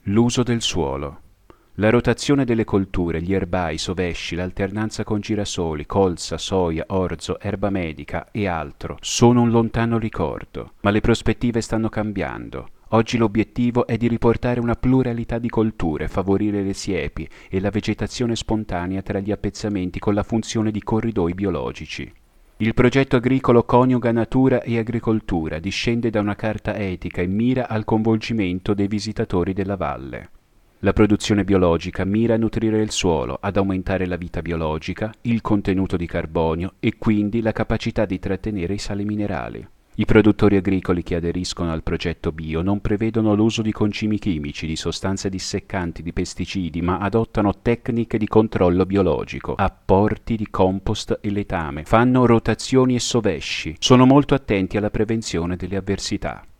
L'uso del suolo. La rotazione delle colture, gli erbai, i sovesci, l'alternanza con girasoli, colza, soia, orzo, erba medica e altro sono un lontano ricordo, ma le prospettive stanno cambiando. Oggi l'obiettivo è di riportare una pluralità di colture, favorire le siepi e la vegetazione spontanea tra gli appezzamenti con la funzione di corridoi biologici. Il progetto agricolo coniuga natura e agricoltura, discende da una carta etica e mira al coinvolgimento dei visitatori della valle. La produzione biologica mira a nutrire il suolo, ad aumentare la vita biologica, il contenuto di carbonio e quindi la capacità di trattenere i sali minerali. I produttori agricoli che aderiscono al progetto bio non prevedono l'uso di concimi chimici, di sostanze disseccanti, di pesticidi, ma adottano tecniche di controllo biologico, apporti di compost e letame, fanno rotazioni e sovesci, sono molto attenti alla prevenzione delle avversità.